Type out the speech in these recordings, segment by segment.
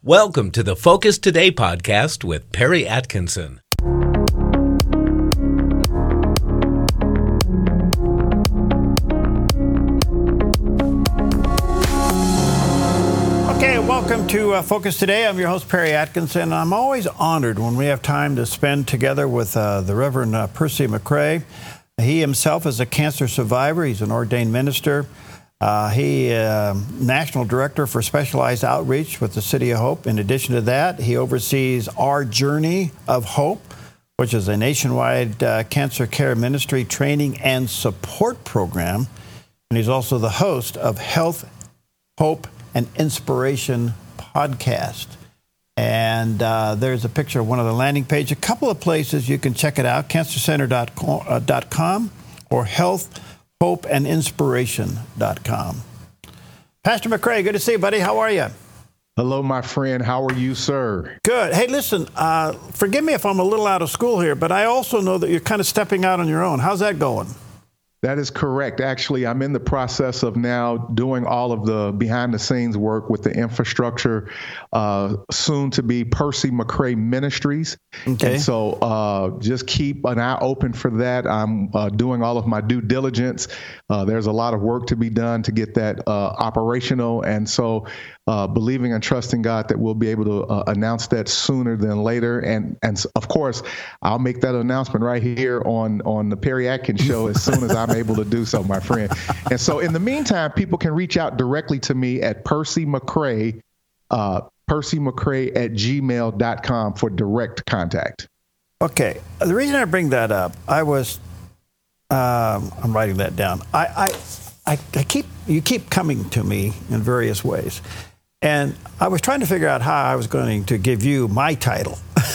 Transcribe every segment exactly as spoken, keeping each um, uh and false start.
Welcome to the Focus Today podcast with Perry Atkinson. Okay, welcome to uh, Focus Today. I'm your host, Perry Atkinson. I'm always honored when we have time to spend together with uh, the Reverend uh, Percy McCray. He himself is a cancer survivor. He's an ordained minister. Uh, he uh, National Director for Specialized Outreach with the City of Hope. In addition to that, he oversees Our Journey of Hope, which is a nationwide uh, cancer care ministry training and support program. And he's also the host of Health, Hope, and Inspiration podcast. And uh, there's a picture of one of the landing page. A couple of places you can check it out, cancer center dot com or health hope and inspiration dot com. Pastor McCray, good to see you, buddy. How are you? Hello, my friend. How are you, sir? Good. Hey, listen, uh, forgive me if I'm a little out of school here, but I also know that you're kind of stepping out on your own. How's that going? That is correct. Actually, I'm in the process of now doing all of the behind the scenes work with the infrastructure, uh, soon to be Percy McCray Ministries. Okay. And so uh, just keep an eye open for that. I'm uh, doing all of my due diligence. Uh, there's a lot of work to be done to get that uh, operational. And so uh, believing and trusting God that we'll be able to uh, announce that sooner than later. And, and of course, I'll make that announcement right here on, on the Perry Atkins Show as soon as I'm able to do so, my friend. And so in the meantime, people can reach out directly to me at Percy McCray, uh, Percy McCray at gmail dot com for direct contact. Okay. The reason I bring that up, I was, um, I'm writing that down. I, I, I, I keep, you keep coming to me in various ways. And I was trying to figure out how I was going to give you my title.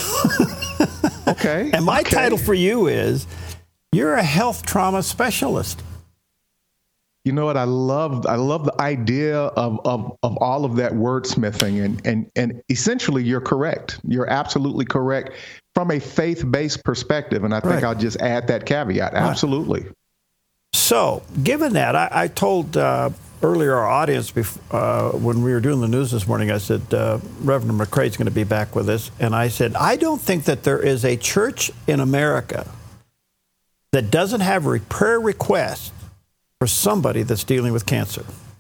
Okay. And my okay. title for you is, you're a health trauma specialist. You know what? I love I love the idea of, of, of all of that wordsmithing. And, and, and essentially, you're correct. You're absolutely correct from a faith-based perspective. And I think Right. I'll just add that caveat. Absolutely. Right. So, given that, I, I told uh, earlier our audience before, uh, when we were doing the news this morning, I said, uh, Reverend McCray is going to be back with us. And I said, I don't think that there is a church in America that doesn't have a prayer request for somebody that's dealing with cancer.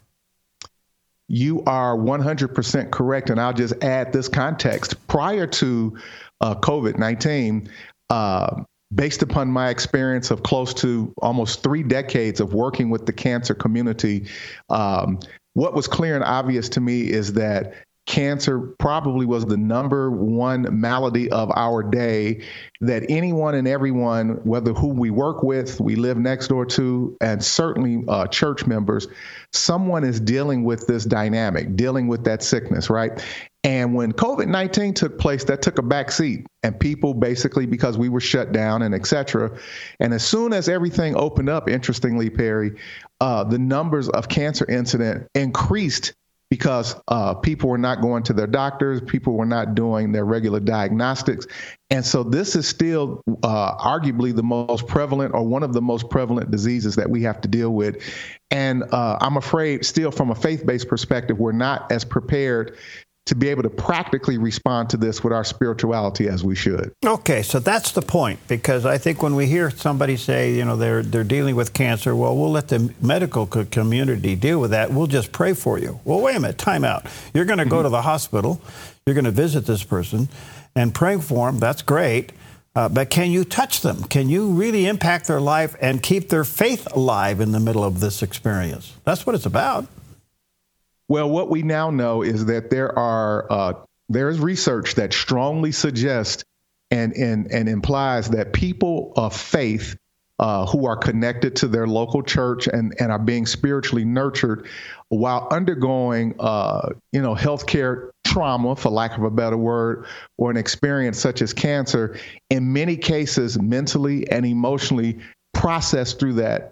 You are one hundred percent correct. And I'll just add this context. Prior to uh, COVID nineteen, uh, based upon my experience of close to almost three decades of working with the cancer community, um, what was clear and obvious to me is that cancer probably was the number one malady of our day, that anyone and everyone, whether who we work with, we live next door to, and certainly uh, church members, someone is dealing with this dynamic, dealing with that sickness, right? And when COVID nineteen took place, that took a back seat, and people basically, because we were shut down and et cetera. And as soon as everything opened up, interestingly, Perry, uh, the numbers of cancer incident increased because uh, people were not going to their doctors, people were not doing their regular diagnostics. And so this is still uh, arguably the most prevalent or one of the most prevalent diseases that we have to deal with. And uh, I'm afraid still from a faith-based perspective, we're not as prepared to be able to practically respond to this with our spirituality as we should. Okay, so that's the point, because I think when we hear somebody say, you know, they're they're dealing with cancer, well, we'll let the medical community deal with that. We'll just pray for you. Well, wait a minute, time out. You're going to go to the hospital, you're going to visit this person, and praying for them, that's great, uh, but can you touch them? Can you really impact their life and keep their faith alive in the middle of this experience? That's what it's about. Well, what we now know is that there are uh, there is research that strongly suggests and and and implies that people of faith uh, who are connected to their local church and, and are being spiritually nurtured while undergoing uh, you know healthcare trauma, for lack of a better word, or an experience such as cancer, in many cases mentally and emotionally process through that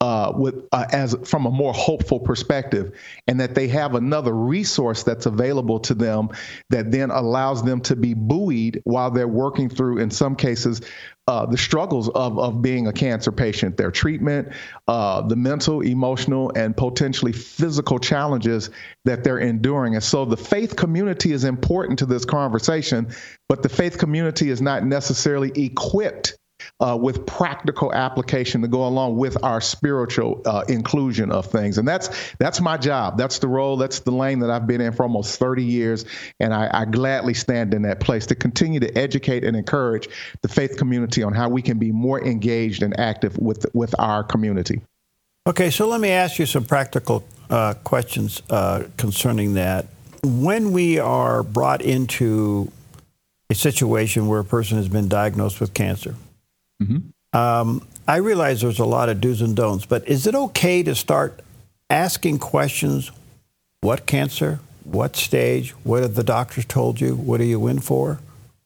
uh, with uh, as from a more hopeful perspective, and that they have another resource that's available to them that then allows them to be buoyed while they're working through, in some cases, uh, the struggles of, of being a cancer patient, their treatment, uh, the mental, emotional, and potentially physical challenges that they're enduring. And so the faith community is important to this conversation, but the faith community is not necessarily equipped Uh, with practical application to go along with our spiritual uh, inclusion of things. And that's that's my job. That's the role. That's the lane that I've been in for almost thirty years. And I, I gladly stand in that place to continue to educate and encourage the faith community on how we can be more engaged and active with, with our community. Okay, so let me ask you some practical uh, questions uh, concerning that. When we are brought into a situation where a person has been diagnosed with cancer, Mm-hmm. Um, I realize there's a lot of do's and don'ts, but is it okay to start asking questions? What cancer? What stage? What have the doctors told you? What are you in for?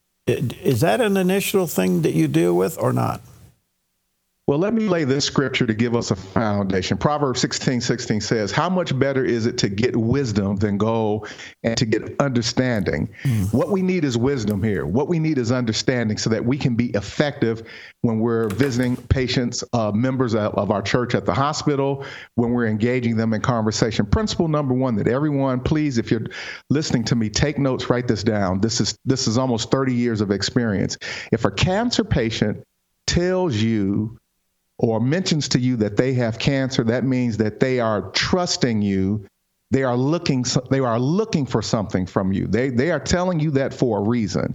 Is that an initial thing that you deal with or not? Well, let me lay this scripture to give us a foundation. Proverbs sixteen sixteen says, how much better is it to get wisdom than go and to get understanding? Mm. What we need is wisdom here. What we need is understanding so that we can be effective when we're visiting patients, uh, members of, of our church at the hospital, when we're engaging them in conversation. Principle number one that everyone, please, if you're listening to me, take notes, write this down. This is, this is almost thirty years of experience. If a cancer patient tells you or mentions to you that they have cancer, that means that they are trusting you. They are looking, they are looking for something from you. They, they are telling you that for a reason.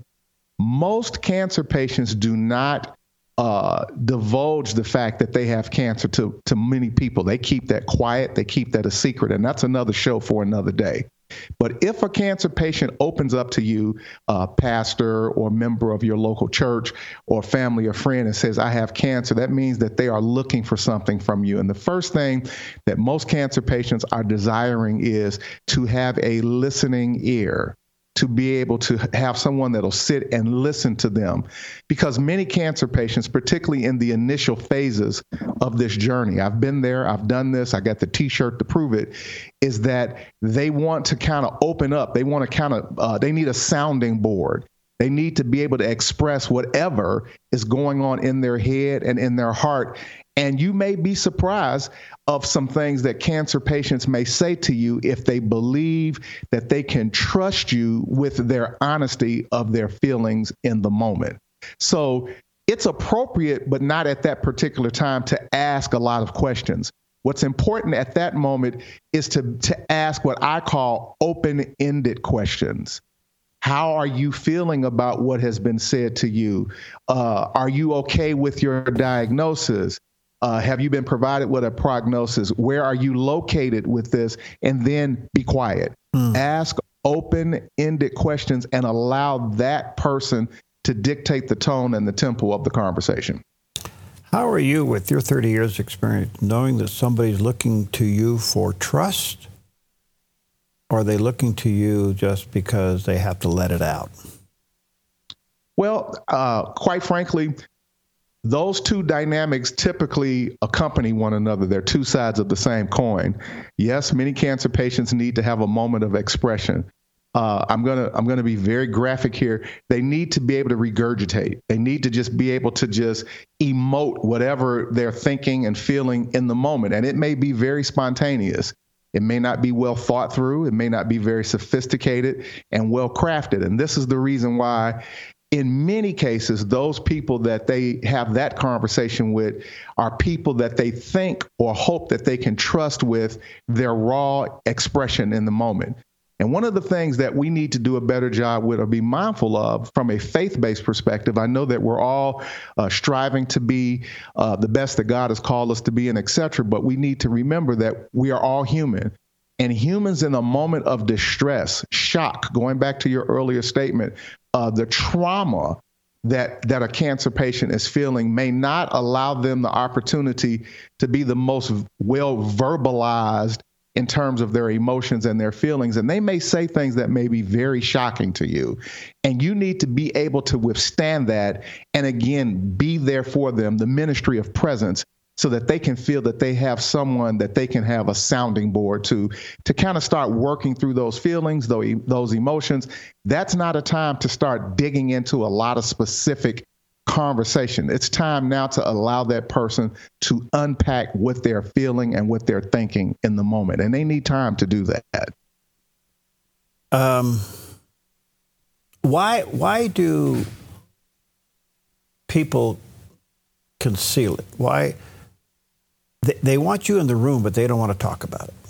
Most cancer patients do not uh, divulge the fact that they have cancer to, to many people. They keep that quiet. They keep that a secret. And that's another show for another day. But if a cancer patient opens up to you, uh, pastor or member of your local church or family or friend, and says, I have cancer, that means that they are looking for something from you. And the first thing that most cancer patients are desiring is to have a listening ear, to be able to have someone that'll sit and listen to them. Because many cancer patients, particularly in the initial phases of this journey, I've been there, I've done this, I got the T-shirt to prove it, is that they want to kind of open up. They want to kind of, uh, they need a sounding board. They need to be able to express whatever is going on in their head and in their heart. And you may be surprised of some things that cancer patients may say to you if they believe that they can trust you with their honesty of their feelings in the moment. So it's appropriate, but not at that particular time, to ask a lot of questions. What's important at that moment is to, to ask what I call open-ended questions. How are you feeling about what has been said to you? Uh, are you okay with your diagnosis? Uh, have you been provided with a prognosis? Where are you located with this? And then be quiet. Mm. Ask open-ended questions and allow that person to dictate the tone and the tempo of the conversation. How are you, with your thirty years experience, knowing that somebody's looking to you for trust, or are they looking to you just because they have to let it out? Well, uh, quite frankly, those two dynamics typically accompany one another. They're two sides of the same coin. Yes, many cancer patients need to have a moment of expression. Uh, I'm gonna I'm gonna be very graphic here. They need to be able to regurgitate. They need to just be able to just emote whatever they're thinking and feeling in the moment. And it may be very spontaneous. It may not be well thought through. It may not be very sophisticated and well crafted. And this is the reason why, in many cases, those people that they have that conversation with are people that they think or hope that they can trust with their raw expression in the moment. And one of the things that we need to do a better job with or be mindful of from a faith-based perspective, I know that we're all uh, striving to be uh, the best that God has called us to be, and et cetera, but we need to remember that we are all human. And humans in a moment of distress, shock, going back to your earlier statement, uh, the trauma that that a cancer patient is feeling may not allow them the opportunity to be the most well verbalized in terms of their emotions and their feelings. And they may say things that may be very shocking to you. And you need to be able to withstand that and, again, be there for them, the ministry of presence, so that they can feel that they have someone that they can have a sounding board to, to kind of start working through those feelings, those emotions. That's not a time to start digging into a lot of specific conversation. It's time now to allow that person to unpack what they're feeling and what they're thinking in the moment. And they need time to do that. Um, why, why do people conceal it? Why? They, they want you in the room, but they don't want to talk about it.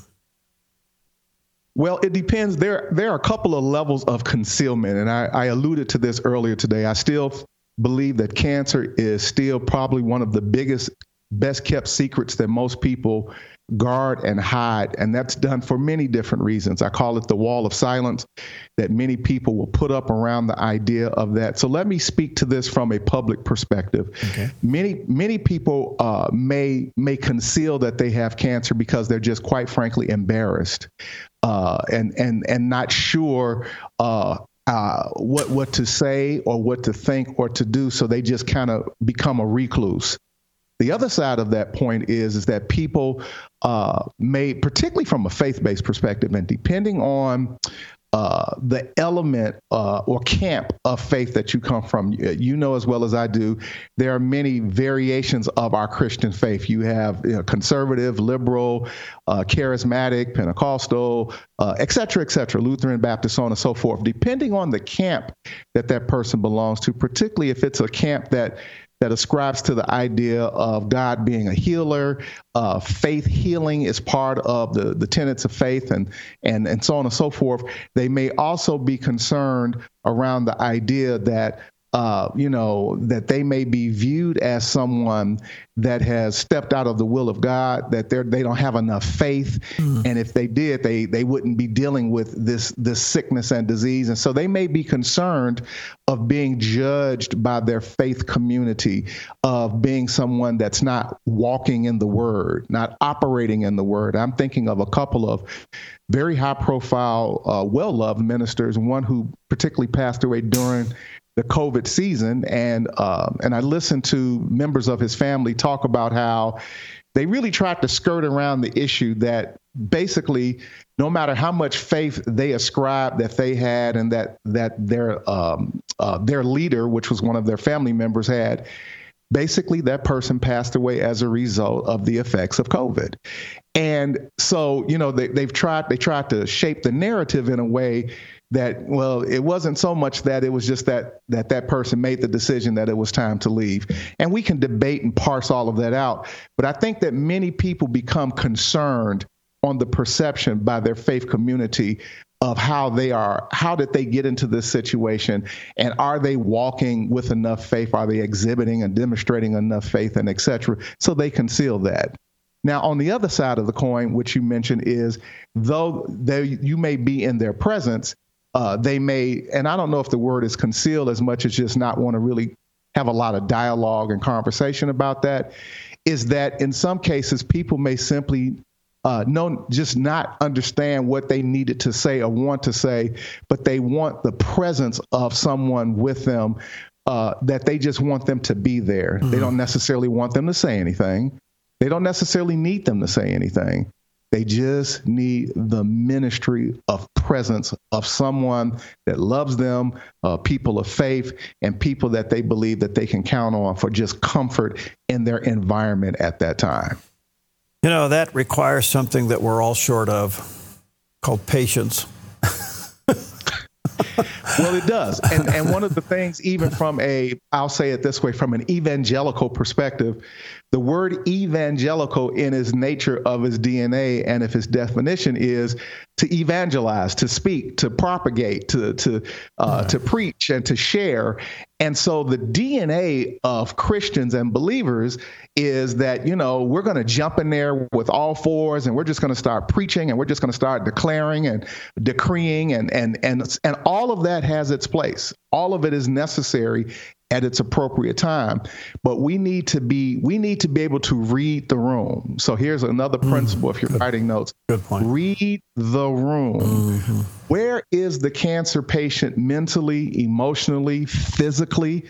Well, it depends. There, there are a couple of levels of concealment, and I, I alluded to this earlier today. I still believe that cancer is still probably one of the biggest, best kept secrets that most people guard and hide. And that's done for many different reasons. I call it the wall of silence that many people will put up around the idea of that. So let me speak to this from a public perspective. Okay. Many, many people uh, may, may conceal that they have cancer because they're just quite frankly embarrassed uh, and, and, and not sure uh, Uh, what what to say or what to think or to do, so they just kind of become a recluse. The other side of that point is is that people uh, may, particularly from a faith-based perspective, and depending on uh, the element uh, or camp of faith that you come from, you know as well as I do, there are many variations of our Christian faith. You have you know, conservative, liberal, uh, charismatic, Pentecostal, uh, et cetera, et cetera, Lutheran, Baptist, so on and so forth. Depending on the camp that that person belongs to, particularly if it's a camp that that ascribes to the idea of God being a healer, uh, faith healing is part of the, the tenets of faith, and, and, and so on and so forth. They may also be concerned around the idea that Uh, you know, that they may be viewed as someone that has stepped out of the will of God, that they're, they don't have enough faith. Mm. And if they did, they they wouldn't be dealing with this, this sickness and disease. And so they may be concerned of being judged by their faith community, of being someone that's not walking in the word, not operating in the word. I'm thinking of a couple of very high profile, uh, well-loved ministers, one who particularly passed away during the COVID season. And, um, and I listened to members of his family talk about how they really tried to skirt around the issue that basically no matter how much faith they ascribed that they had and that, that their, um, uh, their leader, which was one of their family members, had, basically that person passed away as a result of the effects of COVID. And so, you know, they, they've tried, they tried to shape the narrative in a way that, well, it wasn't so much that, it was just that that that person made the decision that it was time to leave. And we can debate and parse all of that out. But I think that many people become concerned on the perception by their faith community of how they are, how did they get into this situation? And are they walking with enough faith? Are they exhibiting and demonstrating enough faith, and et cetera? So they conceal that. Now, on the other side of the coin, which you mentioned, is though they, you may be in their presence, Uh, they may, and I don't know if the word is conceal as much as just not want to really have a lot of dialogue and conversation about that, is that in some cases, people may simply uh, no, just not understand what they needed to say or want to say, but they want the presence of someone with them, uh, that they just want them to be there. Mm-hmm. They don't necessarily want them to say anything. They don't necessarily need them to say anything. They just need the ministry of presence of someone that loves them, uh, people of faith, and people that they believe that they can count on for just comfort in their environment at that time. You know, that requires something that we're all short of, called patience. Well, it does. And, and one of the things, even from a, I'll say it this way, from an evangelical perspective, the word evangelical in its nature of its D N A and of its definition is to evangelize, to speak, to propagate, to to uh, yeah. to preach and to share. And so the D N A of Christians and believers is that, you know, we're going to jump in there with all fours and we're just going to start preaching and we're just going to start declaring and decreeing, and and and and all of that has its place. All of it is necessary at its appropriate time. But we need to be we need to be able to read the room. So here's another principle mm, if you're good, writing notes. Good point. Read the room. Mm-hmm. Where is the cancer patient mentally, emotionally, physically?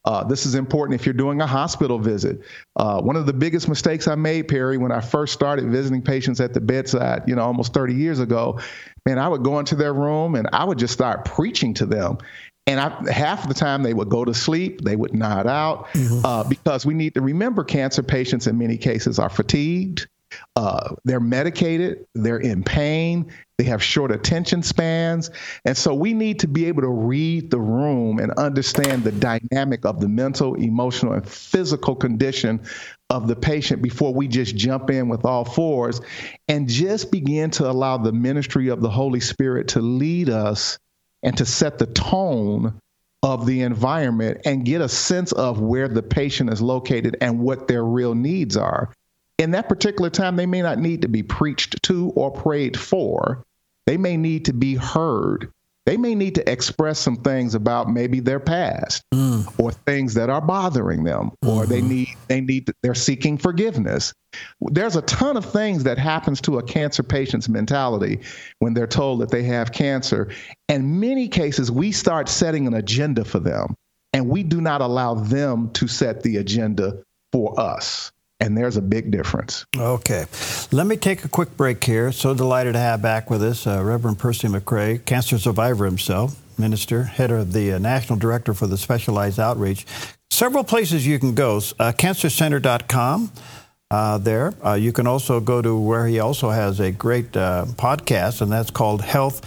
Uh, this is important if you're doing a hospital visit. Uh, one of the biggest mistakes I made, Perry, when I first started visiting patients at the bedside, you know, almost thirty years ago, man, I would go into their room and I would just start preaching to them. And I, half the time they would go to sleep, they would nod out, mm-hmm. uh, because we need to remember cancer patients in many cases are fatigued, uh, they're medicated, they're in pain, they have short attention spans. And so we need to be able to read the room and understand the dynamic of the mental, emotional, and physical condition of the patient before we just jump in with all fours and just begin to allow the ministry of the Holy Spirit to lead us and to set the tone of the environment and get a sense of where the patient is located and what their real needs are. In that particular time, they may not need to be preached to or prayed for. They may need to be heard. They may need to express some things about maybe their past mm. or things that are bothering them, mm-hmm. or they need, they need, they're seeking forgiveness. There's a ton of things that happens to a cancer patient's mentality when they're told that they have cancer. In many cases, we start setting an agenda for them, and we do not allow them to set the agenda for us. And there's a big difference. Okay. Let me take a quick break here. So delighted to have back with us uh, Reverend Percy McCray, cancer survivor himself, minister, head of the uh, National Director for the Specialized Outreach. Several places you can go. Uh, cancer center dot com. Uh, there. Uh, you can also go to where he also has a great uh, podcast, and that's called Health,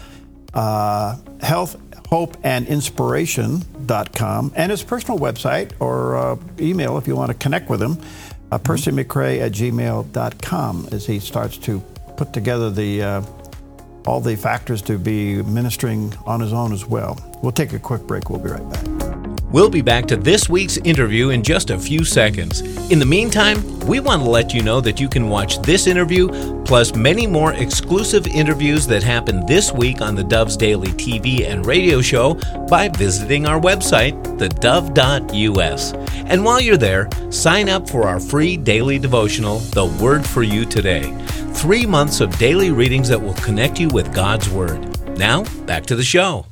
uh, Health, Hope, and Inspiration dot com, and his personal website or uh, email if you want to connect with him. Uh, Percy McCray at gmail dot com as he starts to put together the uh, all the factors to be ministering on his own as well. We'll take a quick break. We'll be right back. We'll be back to this week's interview in just a few seconds. In the meantime, we want to let you know that you can watch this interview plus many more exclusive interviews that happen this week on the Dove's Daily T V and radio show by visiting our website, the dove dot U S. And while you're there, sign up for our free daily devotional, The Word for You Today. Three months of daily readings that will connect you with God's Word. Now, back to the show.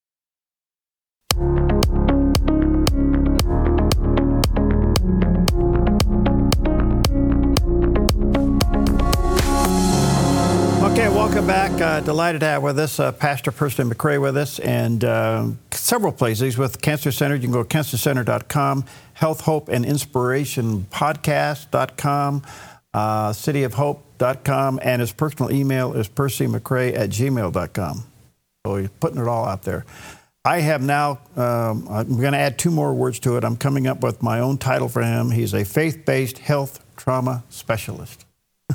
Okay, welcome back. Uh, delighted to have with us uh, Pastor Percy McCray with us, and uh, several places with Cancer Center. You can go to cancer center dot com, Health, Hope, and Inspiration Podcast dot com, uh, city of hope dot com, and his personal email is percy mccray at gmail dot com. So he's putting it all out there. I have now, um, I'm going to add two more words to it. I'm coming up with my own title for him. He's a faith-based health trauma specialist.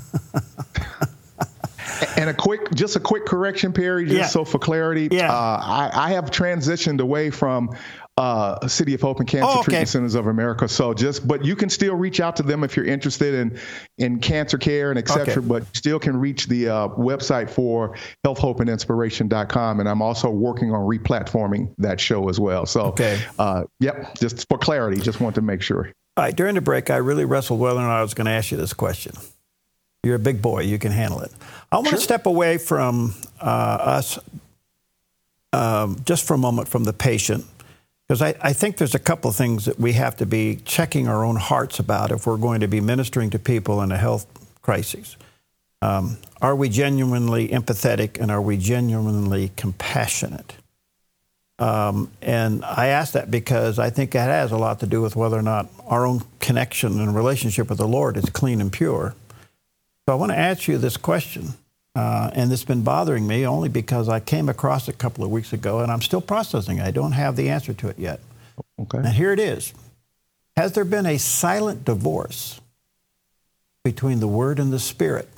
And a quick, just a quick correction, Perry, just yeah. so for clarity, yeah. uh, I, I have transitioned away from uh, City of Hope and Cancer oh, okay. Treatment Centers of America. So just, but you can still reach out to them if you're interested in, in cancer care and et cetera, okay. but still can reach the uh, website for health hope and inspiration dot com. And I'm also working on replatforming that show as well. So, okay. uh, yep, just for clarity, just want to make sure. All right, during the break, I really wrestled whether or not I was going to ask you this question. You're a big boy. You can handle it. I want sure. to step away from uh, us um, just for a moment from the patient, because I, I think there's a couple of things that we have to be checking our own hearts about if we're going to be ministering to people in a health crisis. Um, are we genuinely empathetic, and are we genuinely compassionate? Um, and I ask that because I think that has a lot to do with whether or not our own connection and relationship with the Lord is clean and pure. So I want to ask you this question, uh, and it's been bothering me only because I came across it a couple of weeks ago, and I'm still processing it. I don't have the answer to it yet. Okay. And here it is. Has there been a silent divorce between the Word and the Spirit,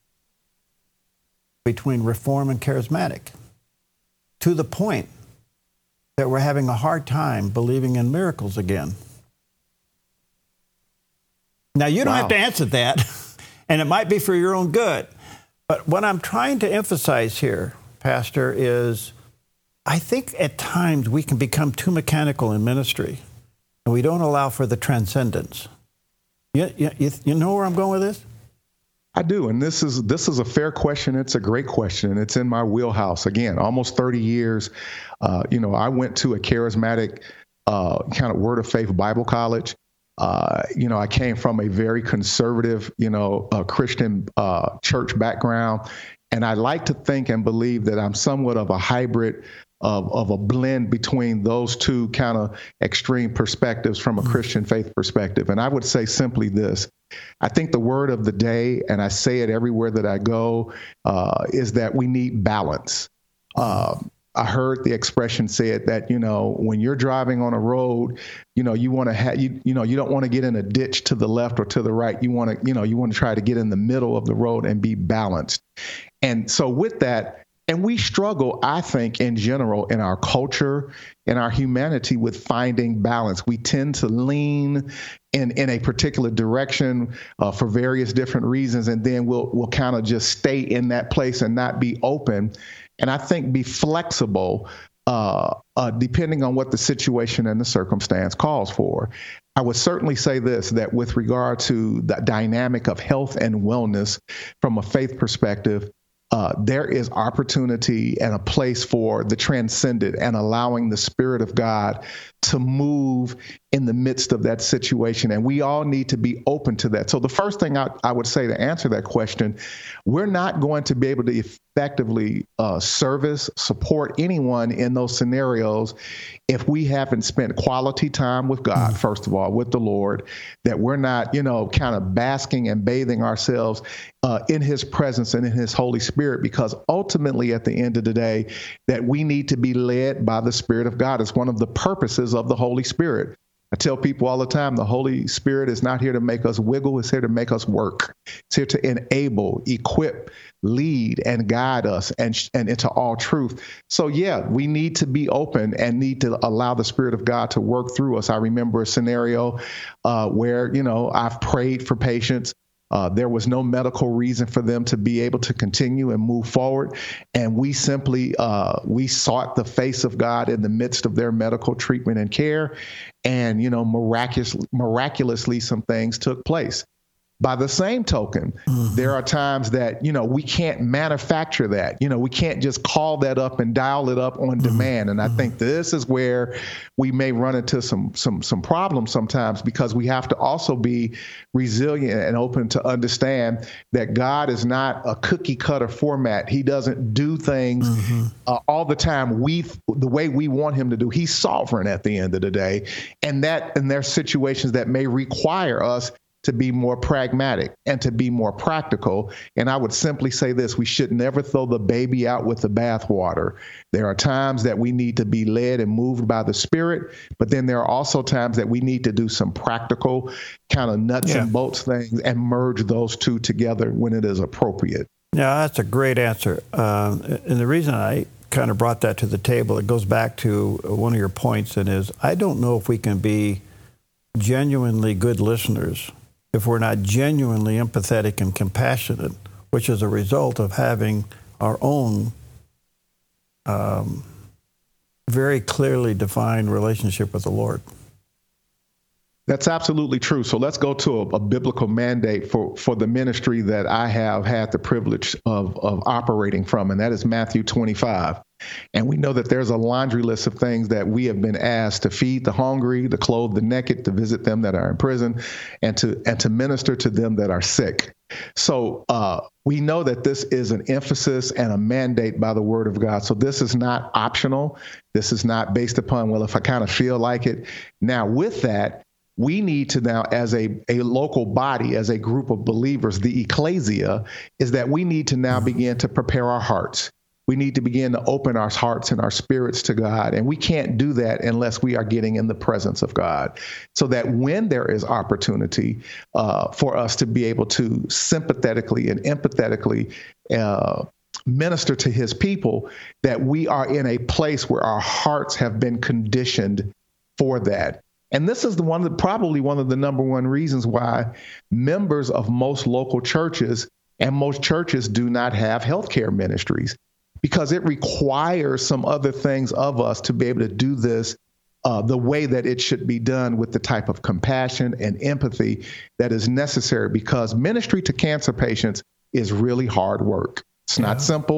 between Reform and Charismatic, to the point that we're having a hard time believing in miracles again? Now, you don't wow. have to answer that. And it might be for your own good. But what I'm trying to emphasize here, Pastor, is I think at times we can become too mechanical in ministry, and we don't allow for the transcendence. You, you, you know where I'm going with this? I do, and this is this is a fair question. It's a great question, and it's in my wheelhouse. Again, almost thirty years. Uh, you know, I went to a charismatic uh, kind of Word of Faith Bible College. Uh, you know, I came from a very conservative, you know, uh, Christian uh, church background. And I like to think and believe that I'm somewhat of a hybrid of, of a blend between those two kind of extreme perspectives from a Christian faith perspective. And I would say simply this. I think the word of the day, and I say it everywhere that I go, uh, is that we need balance. Uh, I heard the expression said that, you know, when you're driving on a road, you know, you want to have, you, you know, you don't want to get in a ditch to the left or to the right. You want to, you know, you want to try to get in the middle of the road and be balanced. And so with that, and we struggle, I think, in general, in our culture, in our humanity, with finding balance. We tend to lean in, in a particular direction uh, for various different reasons, and then we'll we'll kind of just stay in that place and not be open. And I think be flexible, uh, uh, depending on what the situation and the circumstance calls for. I would certainly say this, that with regard to the dynamic of health and wellness from a faith perspective, Uh, there is opportunity and a place for the transcendent and allowing the Spirit of God to move in the midst of that situation. And we all need to be open to that. So the first thing I, I would say to answer that question, we're not going to be able to effectively uh, service, support anyone in those scenarios if we haven't spent quality time with God, mm-hmm. first of all, with the Lord, that we're not, you know, kind of basking and bathing ourselves uh, in his presence and in his Holy Spirit, because ultimately at the end of the day, that we need to be led by the Spirit of God. It's one of the purposes of the Holy Spirit. I tell people all the time, the Holy Spirit is not here to make us wiggle. It's here to make us work. It's here to enable, equip, lead, and guide us and, and into all truth. So, yeah, we need to be open and need to allow the Spirit of God to work through us. I remember a scenario uh, where, you know, I've prayed for patients. Uh, there was no medical reason for them to be able to continue and move forward. And we simply, uh, we sought the face of God in the midst of their medical treatment and care. And, you know, miraculously, miraculously, some things took place. By the same token, mm-hmm. there are times that, you know, we can't manufacture that. You know, we can't just call that up and dial it up on mm-hmm. demand. And I mm-hmm. think this is where we may run into some some some problems sometimes, because we have to also be resilient and open to understand that God is not a cookie cutter format. He doesn't do things mm-hmm. uh, all the time we the way we want him to do. He's sovereign at the end of the day. And that and there are situations that may require us to be more pragmatic and to be more practical. And I would simply say this: we should never throw the baby out with the bathwater. There are times that we need to be led and moved by the Spirit, but then there are also times that we need to do some practical kind of nuts yeah. and bolts things and merge those two together when it is appropriate. Yeah, that's a great answer. Um, and the reason I kind of brought that to the table, it goes back to one of your points, and is I don't know if we can be genuinely good listeners if we're not genuinely empathetic and compassionate, which is a result of having our own um, very clearly defined relationship with the Lord. That's absolutely true. So let's go to a, a biblical mandate for, for the ministry that I have had the privilege of, of operating from, and that is Matthew twenty-five. And we know that there's a laundry list of things that we have been asked to feed the hungry, to clothe the naked, to visit them that are in prison, and to and to minister to them that are sick. So uh, we know that this is an emphasis and a mandate by the Word of God. So this is not optional. This is not based upon, well, if I kind of feel like it. Now, with that, we need to now, as a, a local body, as a group of believers, the ecclesia, is that we need to now begin to prepare our hearts. We need to begin to open our hearts and our spirits to God. And we can't do that unless we are getting in the presence of God, so that when there is opportunity uh, for us to be able to sympathetically and empathetically uh, minister to his people, that we are in a place where our hearts have been conditioned for that. And this is the one that probably one of the number one reasons why members of most local churches and most churches do not have healthcare ministries, because it requires some other things of us to be able to do this uh, the way that it should be done, with the type of compassion and empathy that is necessary, because ministry to cancer patients is really hard work. It's yeah. not simple.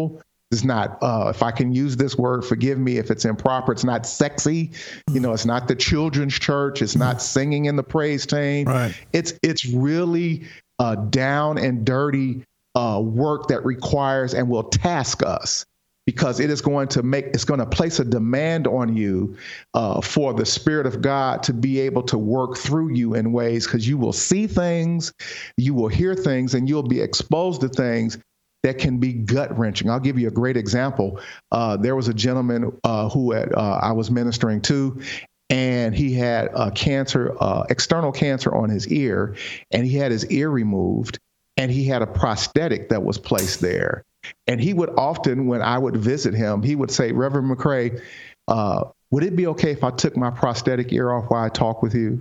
It's not, uh, if I can use this word, forgive me if it's improper. It's not sexy. You know, it's not the children's church. It's not singing in the praise team. Right. It's it's really uh, down and dirty uh, work that requires and will task us, because it is going to make, it's going to place a demand on you uh, for the Spirit of God to be able to work through you in ways, because you will see things, you will hear things, and you'll be exposed to things that can be gut-wrenching. I'll give you a great example. Uh, there was a gentleman uh, who had, uh, I was ministering to, and he had uh, cancer, uh, external cancer on his ear, and he had his ear removed, and he had a prosthetic that was placed there. And he would often, when I would visit him, he would say, Reverend McCray, uh, would it be okay if I took my prosthetic ear off while I talk with you?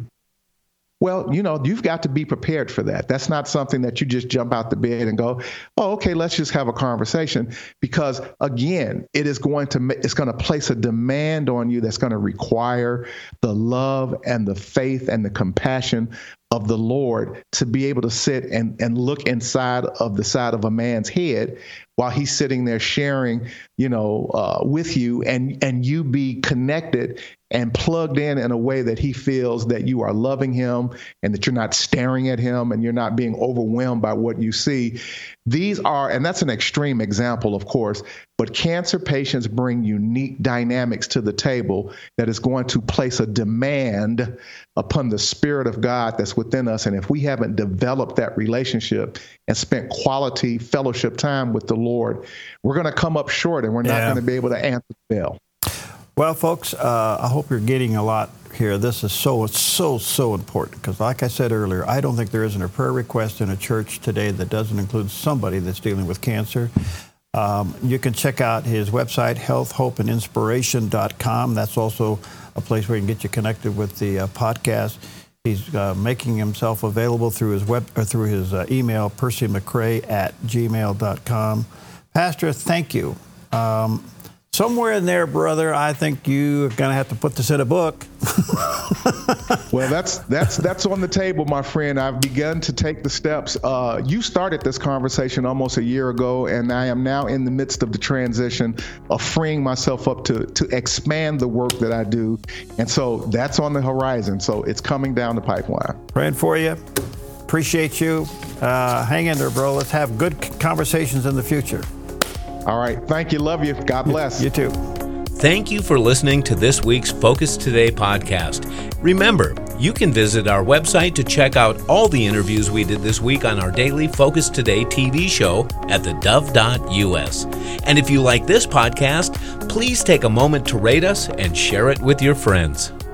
Well, you know, you've got to be prepared for that. That's not something that you just jump out the bed and go, oh, okay, let's just have a conversation. Because again, it is going to, it's going to place a demand on you that's going to require the love and the faith and the compassion of the Lord to be able to sit and, and look inside of the side of a man's head while he's sitting there sharing, you know, uh, with you, and, and you be connected and plugged in in a way that he feels that you are loving him and that you're not staring at him and you're not being overwhelmed by what you see. These are, and that's an extreme example, of course, but cancer patients bring unique dynamics to the table that is going to place a demand upon the Spirit of God that's within us. And if we haven't developed that relationship and spent quality fellowship time with the Lord, we're going to come up short, and we're not Yeah. going to be able to answer the bell. Well, folks, uh, I hope you're getting a lot here. This is so, so, so important, because like I said earlier, I don't think there isn't a prayer request in a church today that doesn't include somebody that's dealing with cancer. Um, you can check out his website, health hope and inspiration dot com. That's also a place where you can get you connected with the uh, podcast. He's uh, making himself available through his web or through his uh, email, percy mccray at gmail dot com. Pastor, thank you. Um, Somewhere in there, brother, I think you're going to have to put this in a book. Well, that's that's that's on the table, my friend. I've begun to take the steps. Uh, you started this conversation almost a year ago, and I am now in the midst of the transition of freeing myself up to to expand the work that I do. And so that's on the horizon. So it's coming down the pipeline. Praying for you. Appreciate you. Uh, hang in there, bro. Let's have good conversations in the future. All right. Thank you. Love you. God bless. You too. Thank you for listening to this week's Focus Today podcast. Remember, you can visit our website to check out all the interviews we did this week on our daily Focus Today T V show at the dove dot U S. And if you like this podcast, please take a moment to rate us and share it with your friends.